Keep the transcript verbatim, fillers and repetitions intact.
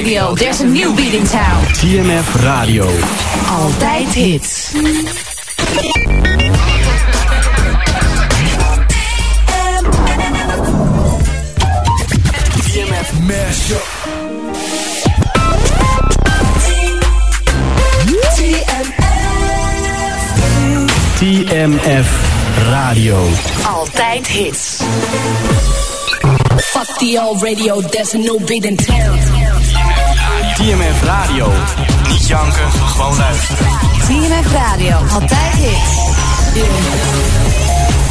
Radio, there's a new beat in town. T M F Radio. Altijd hits. T M F Mashup. T M F Radio. Altijd hits. Fuck the old radio, there's a new beat in town. T M F Radio. Niet janken, gewoon luisteren. T M F Radio, altijd hits. Yeah.